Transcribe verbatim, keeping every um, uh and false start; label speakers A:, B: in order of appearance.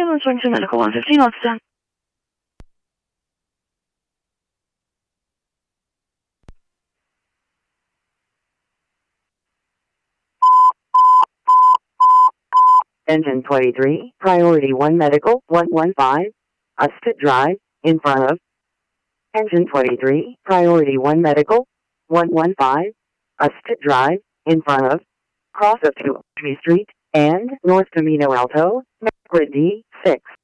A: Emergency Medical one fifteen, what's done?
B: Engine twenty-three, Priority one Medical, one one five, Usted Drive, in front of. Engine twenty-three, Priority one Medical, one one five, Usted Drive, in front of. Cross of two Street, and North Camino Alto, Grid D, six.